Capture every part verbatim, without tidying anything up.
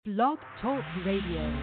Blog Talk Radio.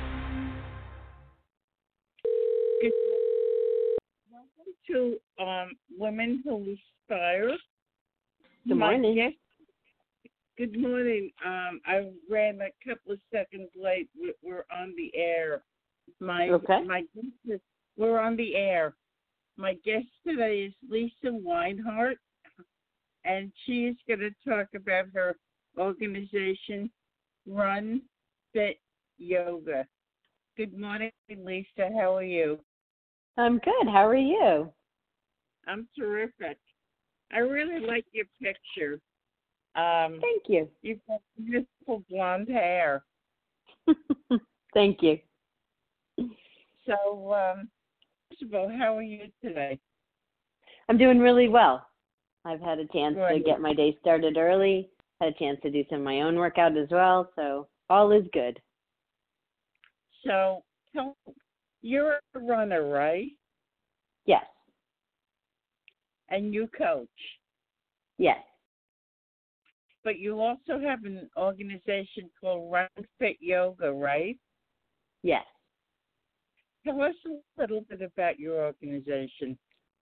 Good morning to um, Women Who Inspire. Good My morning. guest, good morning. Um, I ran a couple of seconds late. We- We're on the air. My Okay. my guest is, we're on the air. My guest today is Lisa Weinhardt, and she is going to talk about her organization, Run Fit Yoga. Good morning, Lisa. How are you? I'm good. How are you? I'm terrific. I really like your picture. Um, Thank you. you've got beautiful blonde hair. Thank you. So, um, first of all, how are you today? I'm doing really well. I've had a chance to Good. get my day started early, had a chance to do some of my own workout as well, so all is good. So, tell, you're a runner, right? Yes. And you coach. Yes. But you also have an organization called Run Fit Yoga, right? Yes. Tell us a little bit about your organization.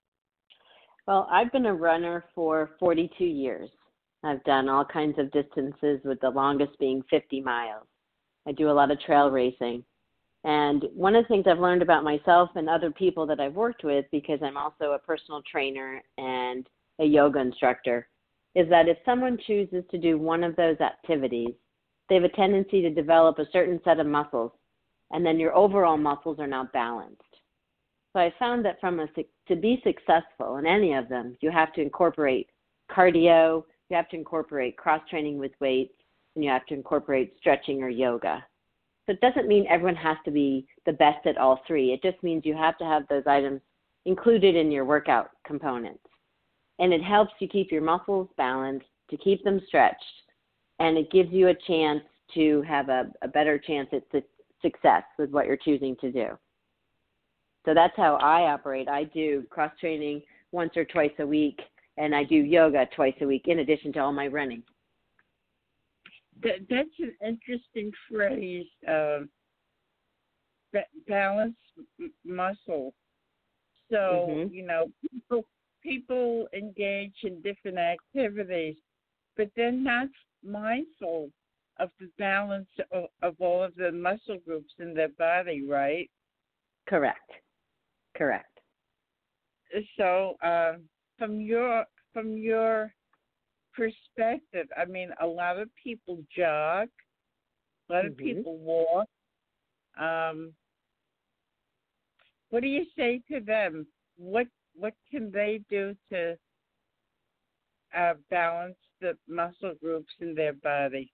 Well, I've been a runner for forty-two years. I've done all kinds of distances, with the longest being fifty miles. I do a lot of trail racing. And one of the things I've learned about myself and other people that I've worked with, because I'm also a personal trainer and a yoga instructor, is that if someone chooses to do one of those activities, they have a tendency to develop a certain set of muscles, and then your overall muscles are not balanced. So I found that from a, to be successful in any of them, you have to incorporate cardio, you have to incorporate cross-training with weights, and you have to incorporate stretching or yoga. So it doesn't mean everyone has to be the best at all three. It just means you have to have those items included in your workout components. And it helps you keep your muscles balanced, to keep them stretched, and it gives you a chance to have a, a better chance at su- success with what you're choosing to do. So that's how I operate. I do cross-training once or twice a week, and I do yoga twice a week in addition to all my running. That, that's an interesting phrase, uh, ba- balance m- muscle. So, Mm-hmm. you know, people, people engage in different activities, but they're not mindful of the balance of, of all of the muscle groups in their body, right? Correct. Correct. So, um, from your from your perspective, I mean, a lot of people jog, a lot of Mm-hmm. people walk. Um, what do you say to them? What what can they do to uh, balance the muscle groups in their body?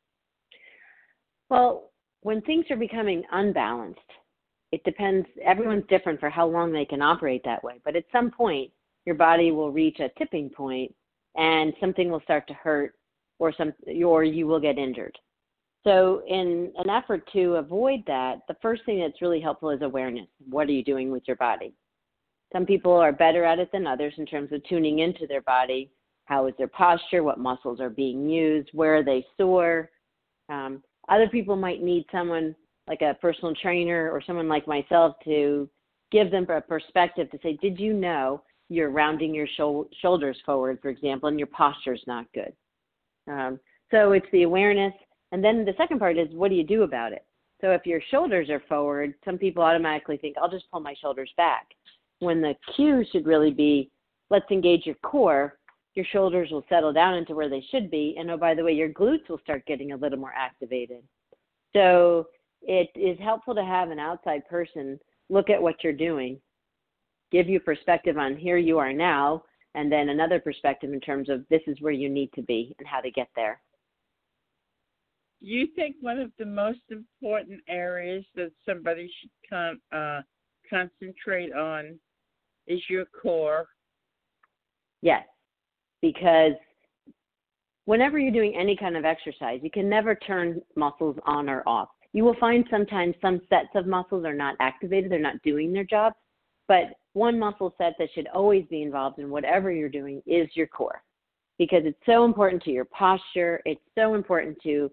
Well, when things are becoming unbalanced, it depends. Everyone's different for how long they can operate that way. But at some point, your body will reach a tipping point, and something will start to hurt, or some, or you will get injured. So, in an effort to avoid that, the first thing that's really helpful is awareness. What are you doing with your body? Some people are better at it than others in terms of tuning into their body. How is their posture? What muscles are being used? Where are they sore? Um, other people might need someone like a personal trainer or someone like myself to give them a perspective to say, did you know you're rounding your shou- shoulders forward, for example, and your posture's not good? Um, so it's the awareness. And then the second part is, what do you do about it? So if your shoulders are forward, some people automatically think, I'll just pull my shoulders back. When the cue should really be, let's engage your core. Your shoulders will settle down into where they should be. And oh, by the way, your glutes will start getting a little more activated. So it is helpful to have an outside person look at what you're doing, give you perspective on here you are now, and then another perspective in terms of this is where you need to be and how to get there. Do you think one of the most important areas that somebody should con- uh, concentrate on is your core? Yes, because whenever you're doing any kind of exercise, you can never turn muscles on or off. You will find sometimes some sets of muscles are not activated, they're not doing their job, but one muscle set that should always be involved in whatever you're doing is your core, because it's so important to your posture. It's so important to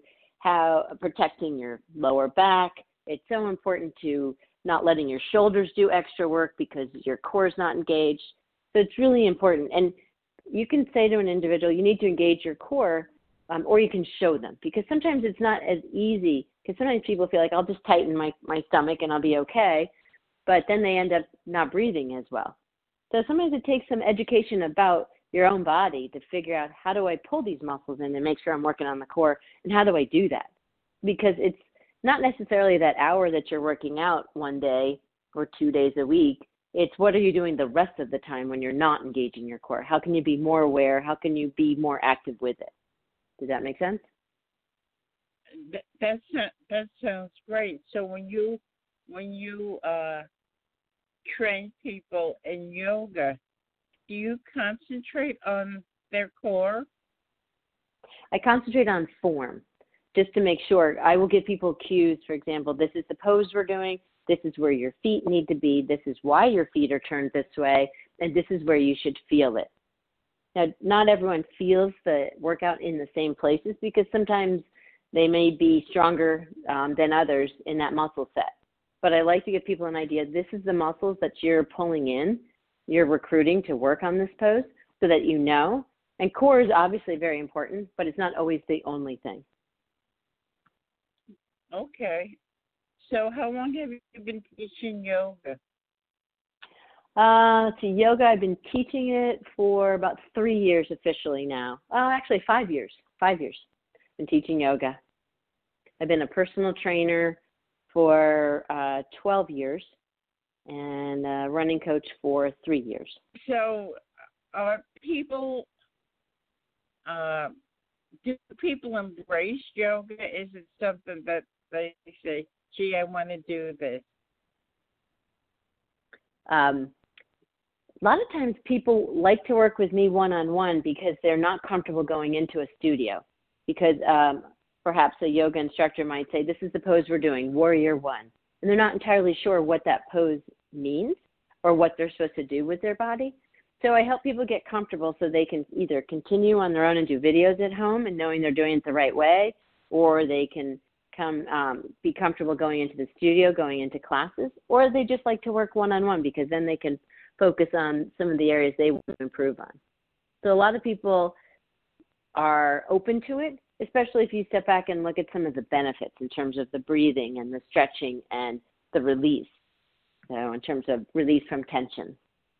how protecting your lower back. It's so important to not letting your shoulders do extra work because your core is not engaged. So it's really important. And you can say to an individual, you need to engage your core, um, or you can show them, because sometimes it's not as easy, because sometimes people feel like I'll just tighten my, my stomach and I'll be okay, but then they end up not breathing as well. So sometimes it takes some education about your own body to figure out, how do I pull these muscles in and make sure I'm working on the core, and how do I do that? Because it's not necessarily that hour that you're working out one day or two days a week. It's what are you doing the rest of the time when you're not engaging your core? How can you be more aware? How can you be more active with it? Does that make sense? That that's, that sounds great. So when you when you uh, train people in yoga, do you concentrate on their core? I concentrate on form, just to make sure. I will give people cues. For example, this is the pose we're doing. This is where your feet need to be. This is why your feet are turned this way. And this is where you should feel it. Now, not everyone feels the workout in the same places, because sometimes they may be stronger um, than others in that muscle set. But I like to give people an idea. This is the muscles that you're pulling in, you're recruiting to work on this pose, so that you know. And core is obviously very important, but it's not always the only thing. Okay. So how long have you been teaching yoga? Uh, to yoga, I've been teaching it for about three years officially now. Well, actually five years. Five years. I've been teaching yoga. I've been a personal trainer for uh, twelve years, and a running coach for three years. So are people, uh, do people embrace yoga? Is it something that they say, gee, I want to do this? Um, a lot of times people like to work with me one-on-one because they're not comfortable going into a studio, because um, perhaps a yoga instructor might say, this is the pose we're doing, Warrior One. And they're not entirely sure what that pose means or what they're supposed to do with their body. So I help people get comfortable so they can either continue on their own and do videos at home and knowing they're doing it the right way, or they can come um, be comfortable going into the studio, going into classes, or they just like to work one-on-one, because then they can focus on some of the areas they want to improve on. So a lot of people are open to it, especially if you step back and look at some of the benefits in terms of the breathing and the stretching and the release, so in terms of release from tension.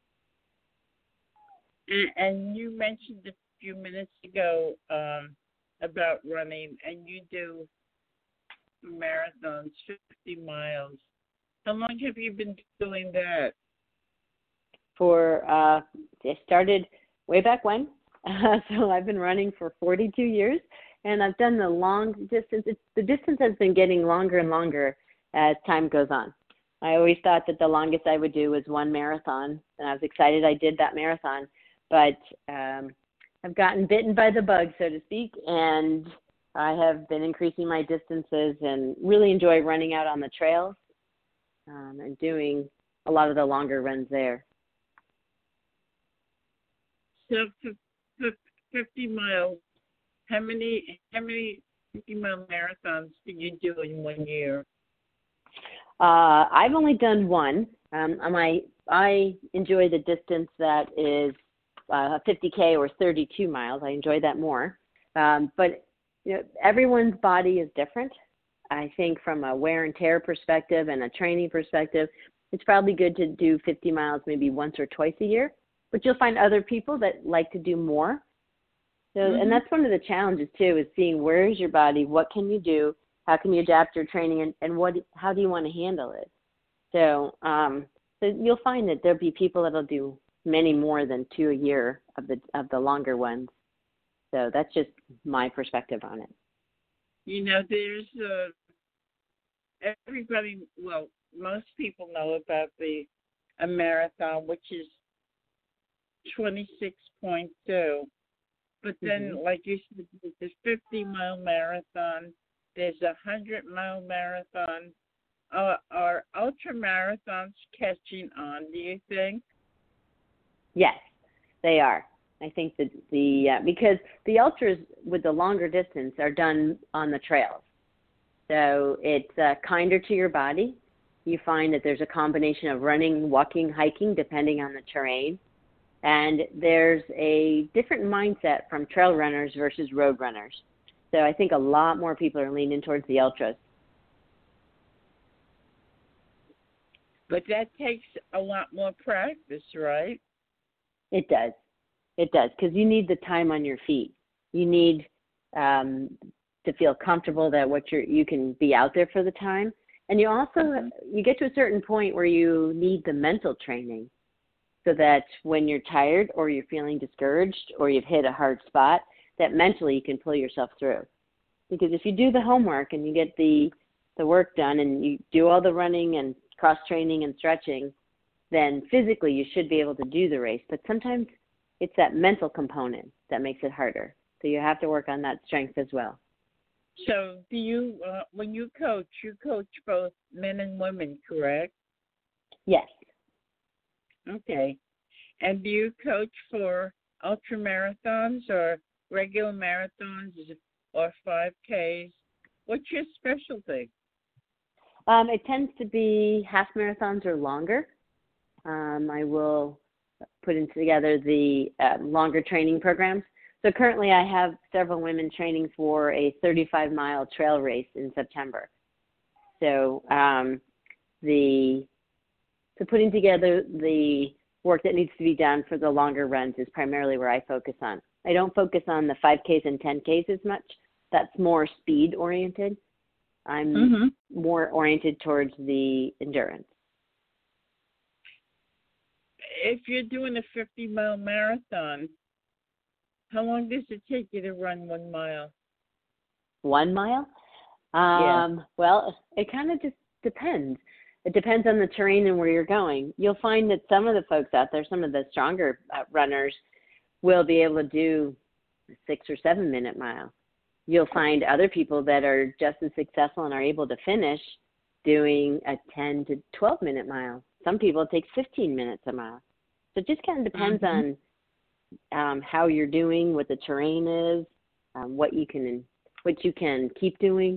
And you mentioned a few minutes ago um, about running, and you do marathons, fifty miles. How long have you been doing that? For, uh, I started way back when, uh, so I've been running for forty-two years, and I've done the long distance. It's, the distance has been getting longer and longer as time goes on. I always thought that the longest I would do was one marathon, and I was excited I did that marathon, but um, I've gotten bitten by the bug, so to speak, and I have been increasing my distances and really enjoy running out on the trails um, and doing a lot of the longer runs there. So for fifty miles, how many how many fifty mile marathons do you do in one year? Uh, I've only done one. Um, I I enjoy the distance that is uh, fifty K or thirty-two miles. I enjoy that more. Um, but you know, everyone's body is different. I think from a wear and tear perspective and a training perspective, it's probably good to do fifty miles maybe once or twice a year. But you'll find other people that like to do more. So, mm-hmm. And that's one of the challenges too, is seeing where is your body, what can you do, how can you adapt your training, and, and what how do you want to handle it. So, um, so you'll find that there'll be people that'll do many more than two a year of the of the longer ones. So that's just my perspective on it. You know, there's uh, everybody. Well, most people know about the a marathon, which is twenty-six point two. But then, mm-hmm. like you said, there's a fifty mile marathon. There's a one hundred mile marathon. Uh, are ultra marathons catching on, do you think? Yes, they are. I think that the, uh, because the ultras with the longer distance are done on the trails. So it's uh, kinder to your body. You find that there's a combination of running, walking, hiking, depending on the terrain. And there's a different mindset from trail runners versus road runners. So I think a lot more people are leaning towards the ultras. But that takes a lot more practice, right? It does. It does, because you need the time on your feet. You need um, to feel comfortable that what you're, you can be out there for the time. And you also, mm-hmm. you get to a certain point where you need the mental training so that when you're tired or you're feeling discouraged or you've hit a hard spot, that mentally you can pull yourself through. Because if you do the homework and you get the, the work done and you do all the running and cross-training and stretching, then physically you should be able to do the race. But sometimes it's that mental component that makes it harder. So you have to work on that strength as well. So do you, uh, when you coach, you coach both men and women, correct? Yes. Okay. And do you coach for ultra marathons or regular marathons or five Ks? What's your specialty? Um, it tends to be half marathons or longer. Um, I will put in together the uh, longer training programs. So currently I have several women training for a thirty-five mile trail race in September. So um, the so putting together the work that needs to be done for the longer runs is primarily where I focus on. I don't focus on the five Ks and ten Ks as much. That's more speed oriented. I'm mm-hmm. more oriented towards the endurance. If you're doing a fifty mile marathon, how long does it take you to run one mile? One mile? Um, yeah. Well, it kind of just depends. It depends on the terrain and where you're going. You'll find that some of the folks out there, some of the stronger uh, runners, will be able to do a six or seven minute mile. You'll find other people that are just as successful and are able to finish doing a ten to twelve minute mile. Some people it takes fifteen minutes a mile. So it just kind of depends mm-hmm. on um, how you're doing, what the terrain is, um, what you can what you can keep doing.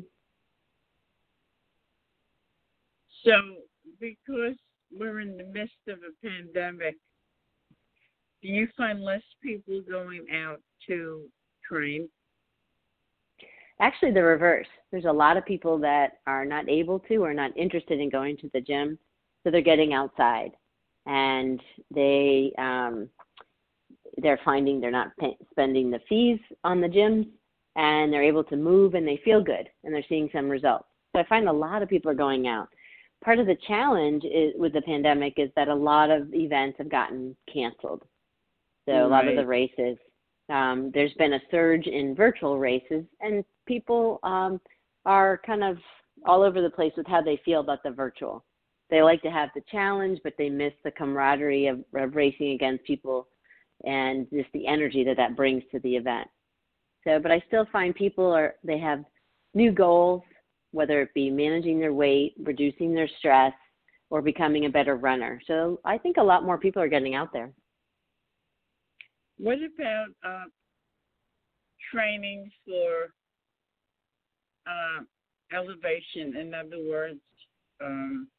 So because we're in the midst of a pandemic, do you find less people going out to train? Actually, the reverse. There's a lot of people that are not able to or not interested in going to the gym, so they're getting outside, and they um, they're finding they're not pay- spending the fees on the gyms, and they're able to move, and they feel good, and they're seeing some results. So I find a lot of people are going out. Part of the challenge is, with the pandemic is that a lot of events have gotten canceled. So right. a lot of the races, um, there's been a surge in virtual races, and people um, are kind of all over the place with how they feel about the virtual. They like to have the challenge, but they miss the camaraderie of, of racing against people and just the energy that that brings to the event. So, but I still find people are, they have new goals, whether it be managing their weight, reducing their stress, or becoming a better runner. So I think a lot more people are getting out there. What about uh, training for uh, elevation? In other words, um,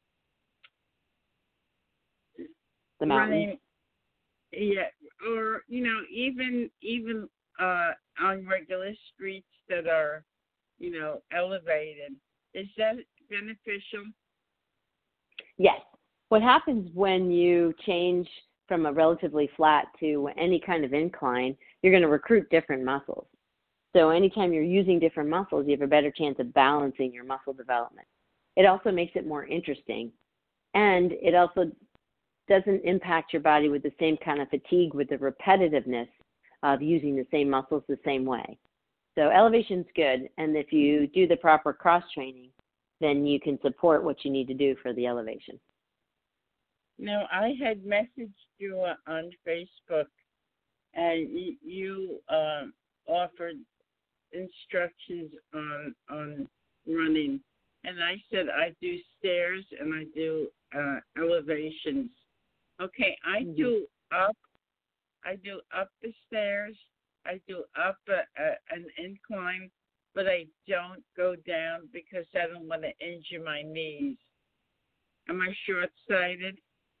the mountain. Running, yeah, or you know, even even uh, on regular streets that are, you know, elevated. Is that beneficial? Yes. What happens when you change from a relatively flat to any kind of incline, you're going to recruit different muscles. So anytime you're using different muscles, you have a better chance of balancing your muscle development. It also makes it more interesting. And it also doesn't impact your body with the same kind of fatigue with the repetitiveness of using the same muscles the same way. So elevation's good, and if you do the proper cross-training, then you can support what you need to do for the elevation. Now, I had messaged you on Facebook, and you, you uh, offered instructions on on running, and I said I do stairs and I do uh, elevations. Okay, I mm-hmm. do up, I do up the stairs, I do up a, a, an incline, but I don't go down because I don't want to injure my knees. Am I short-sighted?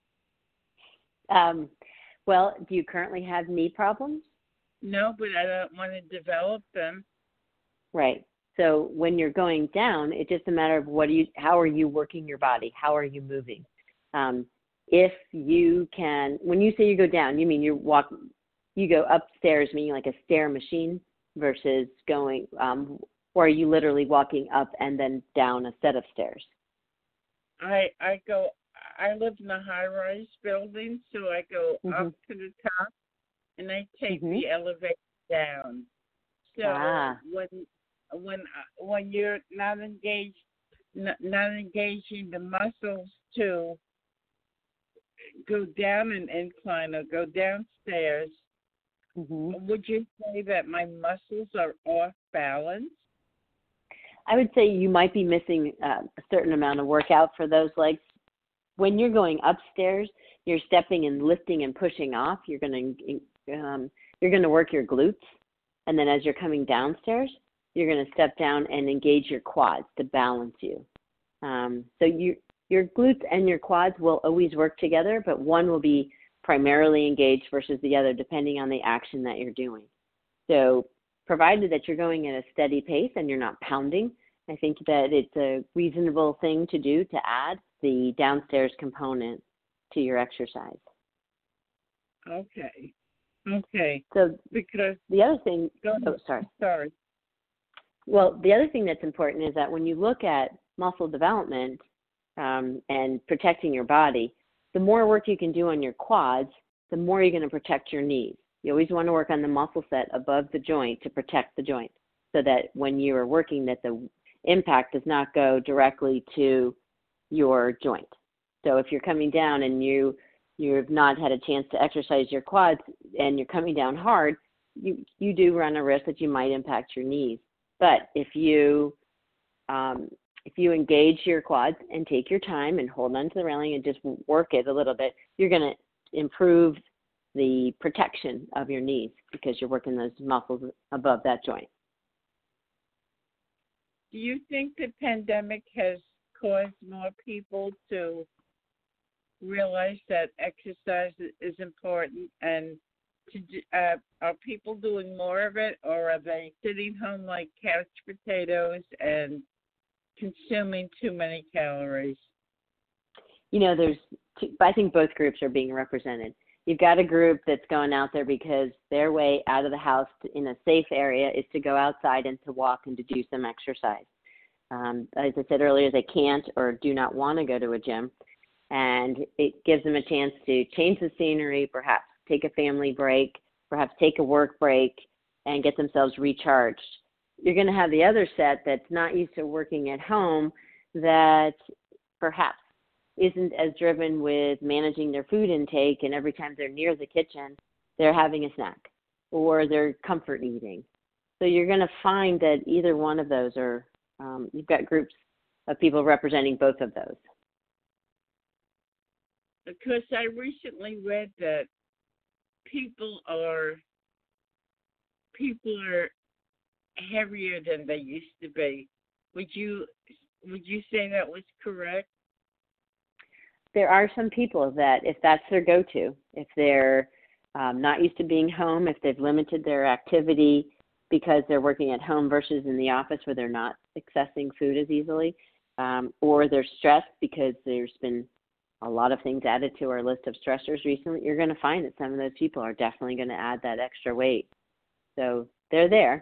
Um, well, do you currently have knee problems? No, but I don't want to develop them. Right. So when you're going down, it's just a matter of what do you, how are you working your body? How are you moving? Um, if you can, when you say you go down, you mean you walk, you go upstairs, meaning like a stair machine versus going, um, or are you literally walking up and then down a set of stairs? I I go. I live in a high-rise building, so I go Mm-hmm. up to the top, and I take Mm-hmm. the elevator down. So Ah. when when uh, when you're not engaged, not, not engaging the muscles to go down an incline or go downstairs, Mm-hmm. would you say that my muscles are off balance? I would say you might be missing uh, a certain amount of workout for those legs. When you're going upstairs, you're stepping and lifting and pushing off. You're going to um, you're going to work your glutes, and then as you're coming downstairs, you're going to step down and engage your quads to balance you. Um, so you your glutes and your quads will always work together, but one will be primarily engaged versus the other, depending on the action that you're doing. So provided that you're going at a steady pace and you're not pounding, I think that it's a reasonable thing to do to add the downstairs component to your exercise. Okay. Okay. So because the other thing, go oh, sorry. Sorry. Well, the other thing that's important is that when you look at muscle development um, and protecting your body, the more work you can do on your quads, the more you're going to protect your knees. You always want to work on the muscle set above the joint to protect the joint so that when you are working that the impact does not go directly to your joint. So if you're coming down and you you've not had a chance to exercise your quads and you're coming down hard, you, you do run a risk that you might impact your knees. But if you um, if you engage your quads and take your time and hold on to the railing and just work it a little bit, you're going to improve the protection of your knees because you're working those muscles above that joint. Do you think the pandemic has caused more people to realize that exercise is important, and to uh, are people doing more of it, or are they sitting home like couch potatoes and consuming too many calories? You know, there's two, I think both groups are being represented. You've got a group that's going out there because their way out of the house to, in a safe area is to go outside and to walk and to do some exercise. Um, as I said earlier, they can't or do not want to go to a gym. And it gives them a chance to change the scenery, perhaps take a family break, perhaps take a work break, and get themselves recharged. You're going to have the other set that's not used to working at home that perhaps isn't as driven with managing their food intake, and every time they're near the kitchen, they're having a snack or they're comfort eating. So you're going to find that either one of those are, um, you've got groups of people representing both of those. Because I recently read that people are people are heavier than they used to be. Would you would you say that was correct? There are some people that if that's their go-to, if they're um, not used to being home, if they've limited their activity because they're working at home versus in the office where they're not accessing food as easily, um, or they're stressed because there's been a lot of things added to our list of stressors recently, you're going to find that some of those people are definitely going to add that extra weight. So they're there.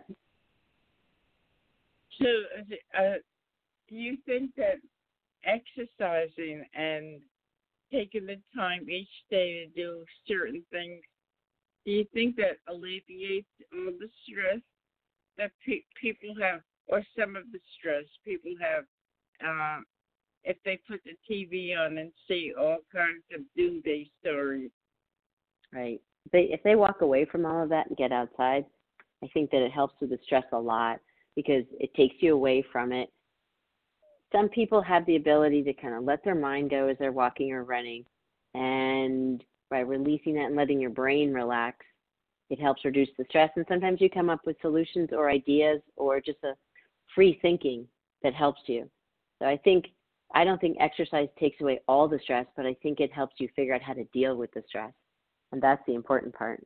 So uh, do you think that exercising and taking the time each day to do certain things, do you think that alleviates all the stress that pe- people have, or some of the stress people have, uh, if they put the T V on and see all kinds of doomsday stories? Right. They, if they walk away from all of that and get outside, I think that it helps with the stress a lot because it takes you away from it. Some people have the ability to kind of let their mind go as they're walking or running, and by releasing that and letting your brain relax, it helps reduce the stress. And sometimes you come up with solutions or ideas or just a free thinking that helps you. So I think, I don't think exercise takes away all the stress, but I think it helps you figure out how to deal with the stress. And that's the important part.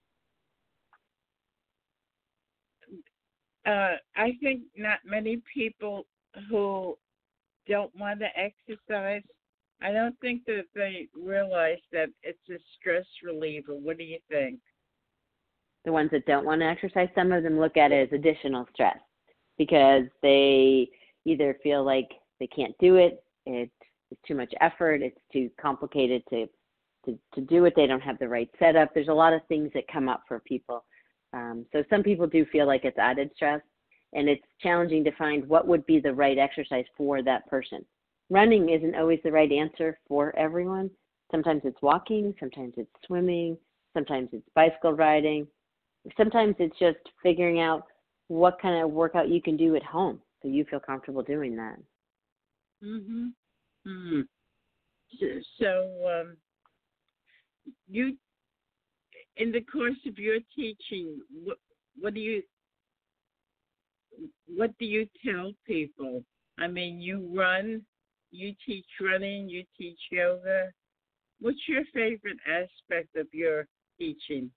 Uh, I think not many people who don't want to exercise, I don't think that they realize that it's a stress reliever. What do you think? The ones that don't want to exercise, some of them look at it as additional stress because they either feel like they can't do it, it's too much effort, it's too complicated to, to, to do it, they don't have the right setup. There's a lot of things that come up for people. Um, so some people do feel like it's added stress, and it's challenging to find what would be the right exercise for that person. Running isn't always the right answer for everyone. Sometimes it's walking, sometimes it's swimming, sometimes it's bicycle riding. Sometimes it's just figuring out what kind of workout you can do at home so you feel comfortable doing that. Mhm. Mhm. So, so um, you, in the course of your teaching, what what do you what do you tell people? I mean, you run, you teach running, you teach yoga. What's your favorite aspect of your teaching?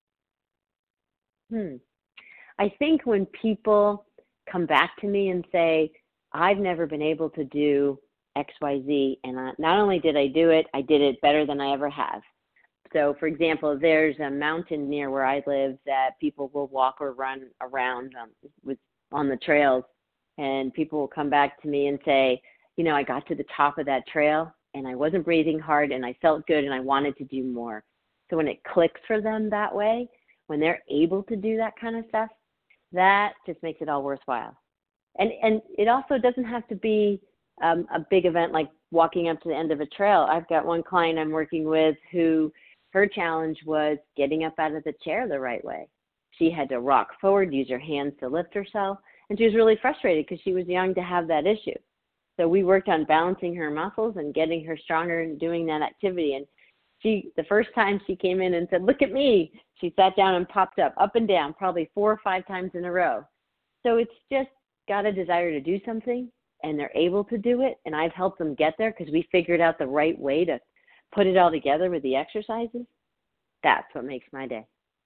Hmm. I think when people come back to me and say, I've never been able to do X Y Z, and I, not only did I do it, I did it better than I ever have. So, for example, there's a mountain near where I live that people will walk or run around um, with on the trails, and people will come back to me and say, you know, I got to the top of that trail, and I wasn't breathing hard, and I felt good, and I wanted to do more. So when it clicks for them that way, when they're able to do that kind of stuff, that just makes it all worthwhile. And and it also doesn't have to be um, a big event like walking up to the end of a trail. I've got one client I'm working with who her challenge was getting up out of the chair the right way. She had to rock forward, use her hands to lift herself, and she was really frustrated because she was young to have that issue. So we worked on balancing her muscles and getting her stronger in doing that activity. And she, the first time she came in and said, look at me, she sat down and popped up, up and down, probably four or five times in a row. So it's just got a desire to do something, and they're able to do it, and I've helped them get there because we figured out the right way to put it all together with the exercises. That's what makes my day.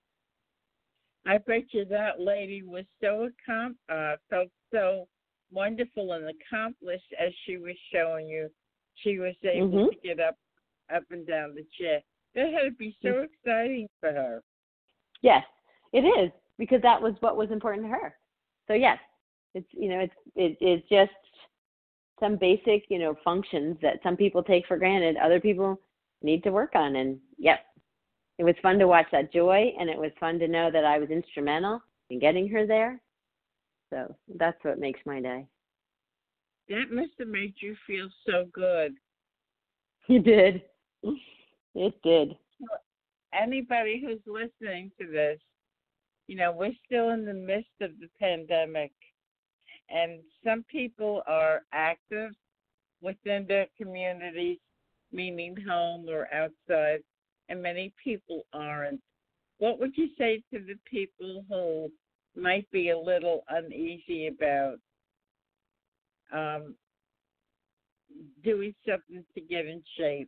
I bet you that lady was so accom- uh, felt so wonderful and accomplished as she was showing you. She was able Mm-hmm. to get up, up and down the chair. That had to be so mm-hmm. exciting for her. Yes, it is, because that was what was important to her. So yes, it's you know it's it, it's just some basic you know functions that some people take for granted, other people need to work on, and yep. It was fun to watch that joy, and it was fun to know that I was instrumental in getting her there. So that's what makes my day. That must have made you feel so good. It did. It did. Anybody who's listening to this, you know, we're still in the midst of the pandemic, and some people are active within their communities, meaning home or outside, and many people aren't. What would you say to the people who might be a little uneasy about um, doing something to get in shape?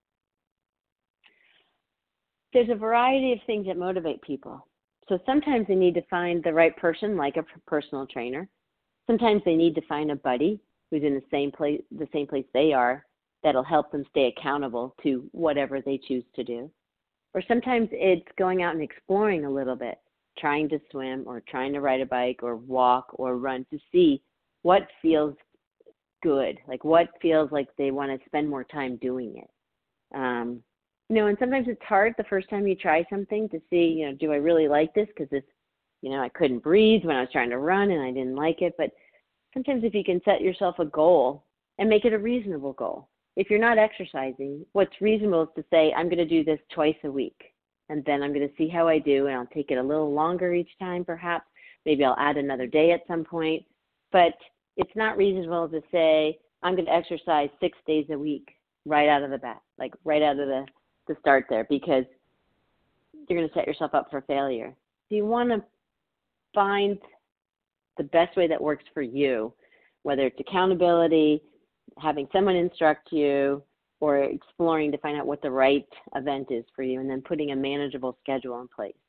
There's a variety of things that motivate people. So sometimes they need to find the right person, like a personal trainer. Sometimes they need to find a buddy who's in the same place, the same place they are, that'll help them stay accountable to whatever they choose to do. Or sometimes it's going out and exploring a little bit, trying to swim or trying to ride a bike or walk or run to see what feels good, like what feels like they want to spend more time doing it. Um, you know, and sometimes it's hard the first time you try something to see, you know, do I really like this? Because it's, you know, I couldn't breathe when I was trying to run and I didn't like it. But sometimes if you can set yourself a goal and make it a reasonable goal. If you're not exercising, what's reasonable is to say, I'm going to do this twice a week, and then I'm going to see how I do, and I'll take it a little longer each time perhaps. Maybe I'll add another day at some point. But it's not reasonable to say, I'm going to exercise six days a week right out of the bat, like right out of the, the start there, because you're going to set yourself up for failure. So you want to find the best way that works for you, whether it's accountability, having someone instruct you, or exploring to find out what the right event is for you, and then putting a manageable schedule in place.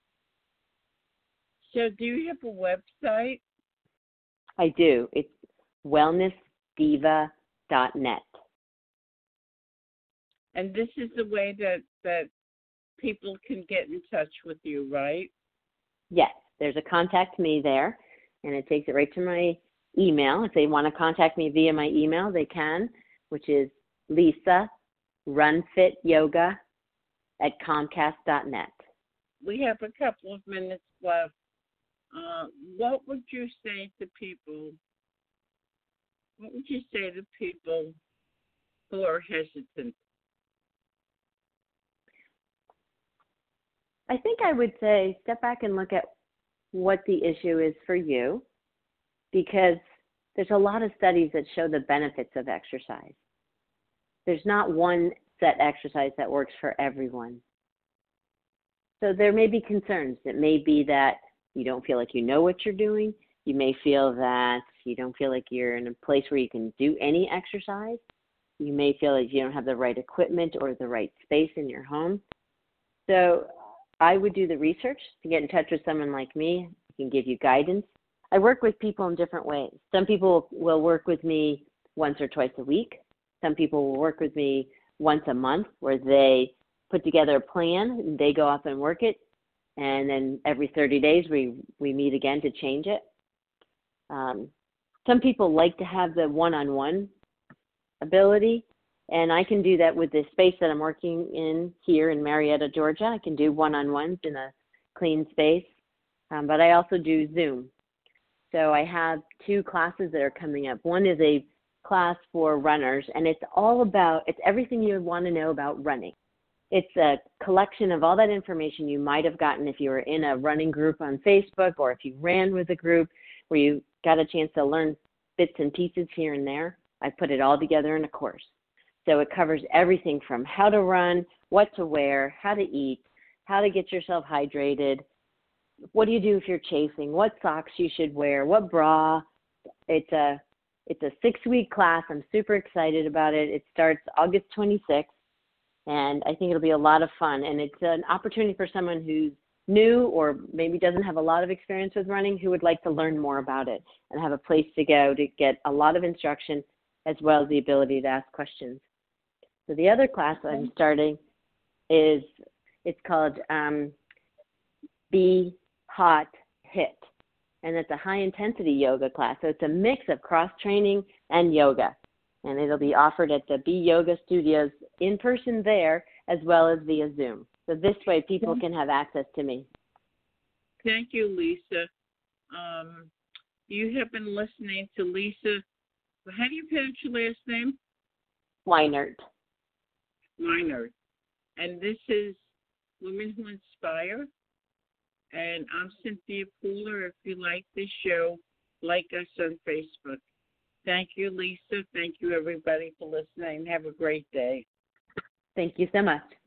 So do you have a website? I do. It's wellness diva dot net. And this is the way that, that people can get in touch with you, right? Yes, there's a contact me there, and it takes it right to my email. If they want to contact me via my email, they can, which is Lisa Runfit Yoga at comcast dot net. We have a couple of minutes left. Uh, what would you say to people? What would you say to people who are hesitant? I think I would say step back and look at what the issue is for you, because there's a lot of studies that show the benefits of exercise. There's not one set exercise that works for everyone. So there may be concerns. It may be that you don't feel like you know what you're doing. You may feel that you don't feel like you're in a place where you can do any exercise. You may feel like you don't have the right equipment or the right space in your home. So I would do the research to get in touch with someone like me who can give you guidance. I work with people in different ways. Some people will work with me once or twice a week. Some people will work with me once a month, where they put together a plan and they go off and work it. And then every thirty days we, we meet again to change it. Um, some people like to have the one-on-one ability, and I can do that with the space that I'm working in here in Marietta, Georgia. I can do one-on-ones in a clean space, um, but I also do Zoom. So I have two classes that are coming up. One is a class for runners, and it's all about, it's everything you would want to know about running. It's a collection of all that information you might have gotten if you were in a running group on Facebook, or if you ran with a group where you got a chance to learn bits and pieces here and there. I put it all together in a course. So it covers everything from how to run, what to wear, how to eat, how to get yourself hydrated, what do you do if you're chasing, what socks you should wear, what bra. It's a it's a six-week class. I'm super excited about it. It starts August twenty-sixth, and I think it'll be a lot of fun. And it's an opportunity for someone who's new or maybe doesn't have a lot of experience with running, who would like to learn more about it and have a place to go to get a lot of instruction, as well as the ability to ask questions. So the other class I'm starting is, it's called um, Be Hot Hit, and it's a high-intensity yoga class. So it's a mix of cross-training and yoga, and it'll be offered at the Be Yoga Studios in person there, as well as via Zoom. So this way people can have access to me. Thank you, Lisa. Um, you have been listening to Lisa. How do you pronounce your last name? Weinert. Weinert. And this is Women Who Inspire. And I'm Cynthia Pooler. If you like this show, like us on Facebook. Thank you, Lisa. Thank you, everybody, for listening. Have a great day. Thank you so much.